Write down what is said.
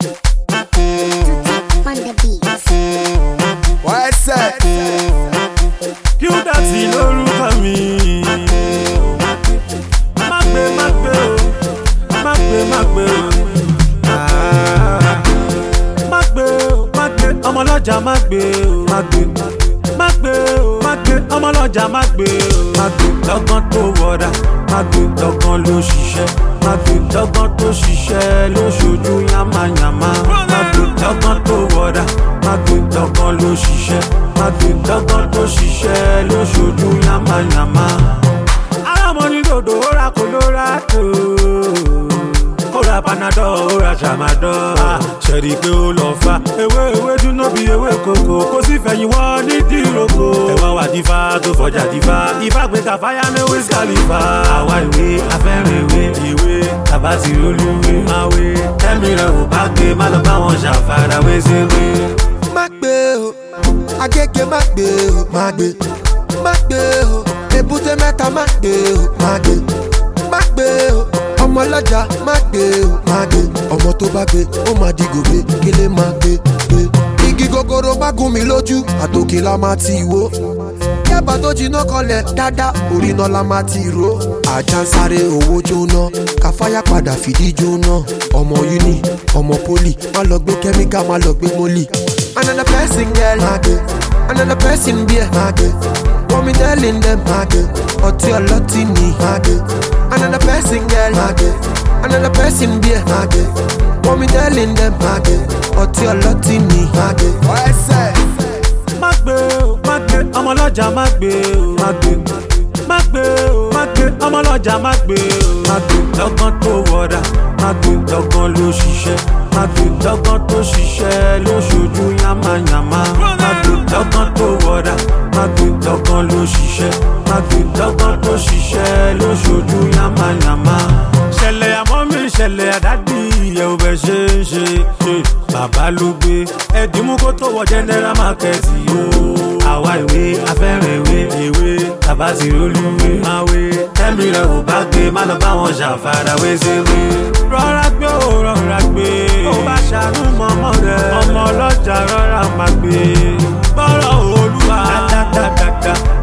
On the beat. What's that? Kí ó dàtí lórúkọ mi. Má gbé o. Má gbé o. Má gbé o. Ọmọ ọlọ́jà má gbé o. Má gbé o. Ọmọ ọlọ́jà má gbé o. Lọ́gán tó wọ̀dà. Má gbé lọ́gán ló ṣiṣẹ́. Má gbé lọ́gán tó ṣiṣẹ́ ló ṣojú yàmàyàmà. Má gbé lọ́gán tó wọ̀dà. Má gbé lọ́gán ló ṣiṣẹ́. Má gbé lọ́gán tó ṣiṣẹ́ ló ṣojú yàmàyàmà. Alámọ̀ ní dòdò ó ra Colorado. Ó ra Panadol, ó ra Tramadol. Ṣẹ̀rí pé ó lọ fa ewé dúná bí ewé kòkó. Kò sí fẹ̀yìn wọ́n ní dìrókò. Ẹ̀wọ̀n wà dífá tó fọjà dífá. Ifá gbé kàfáyà ní Wiz Khalifa. Àwa ìwé afẹ́rìn ìwé tàbá ti olúwe máa wé. Tẹ́mi rẹ̀ ò bá gbé má lọ bá wọn ṣàfàrà wé ṣeré. Má gbé o, Agége má gbé o, má gbé. Má gbé o, Èbúté Mẹ́ta má gbé o, má gbé. Má gbé o, ọmọ ọlọ́jà má gbé o, má gbé. Ọmọ tó bá gbé, ó máa di gòbé, kílé má gbé. Igi gogoro bá gún mi lójú, àtòkè la máa ti wó. Yẹ́bà tó jiná kọlẹ̀ dáadáa, orí náà la máa ti ró. Àjà ń sáré owó jóná, káfáyà padà fìdí jóná. Ọmọ uni, ọmọ poli, má lọ gbé kẹ́míkà, má lọ gbé mólì. Another person girl, má gbé. Another person beer, má gbé. What me telling them, má gbé. Ọtí ọlọ́tí ni, má gbé. Another person girl, má gbé. Another person beer, má gbé. What me telling them, má gbé. Ọtí ọlọ́tí ni, má gbé. What's that? Má gbé o, ọmọ ọlọ́jà má gbé o. Má gbé o, ọmọ ọlọ́jà má gbé o. Lọ́gán tó wọ̀dà, má gbé lọ́gán ló ṣiṣẹ́. Má gbé lọ́gán tó ṣiṣẹ́ ló ṣojú yàmàyàmà. Má gbé lọ́gán tó wọ̀dà, má gbé lọ́gán ló ṣiṣẹ́. Má gbé lọ́gán tó ṣiṣẹ́ ló ṣojú yàmàyàmà. Ṣẹlẹ̀ àmọ́ mi ṣẹlẹ̀ àdádì ìyẹ̀ ò bẹ̀ ṣe ń ṣe. Bàbá ló gbé ẹ̀dínmú kó tó wọ General Market o. Àwa ìwé afẹ́rìn ìwé tàbá ti olúwe máa wé. Tẹ́mi rẹ̀ ò bá gbé má lọ bá wọn ṣàfàrà wé ṣeré. Rọra gbé o rọra gbé. Ó bá ṣàánú mọ́mọ́ rẹ̀. Ọmọ ọlọ́jà rọra máa gbé. Bọ́rọ̀ Olúwa dáadáa.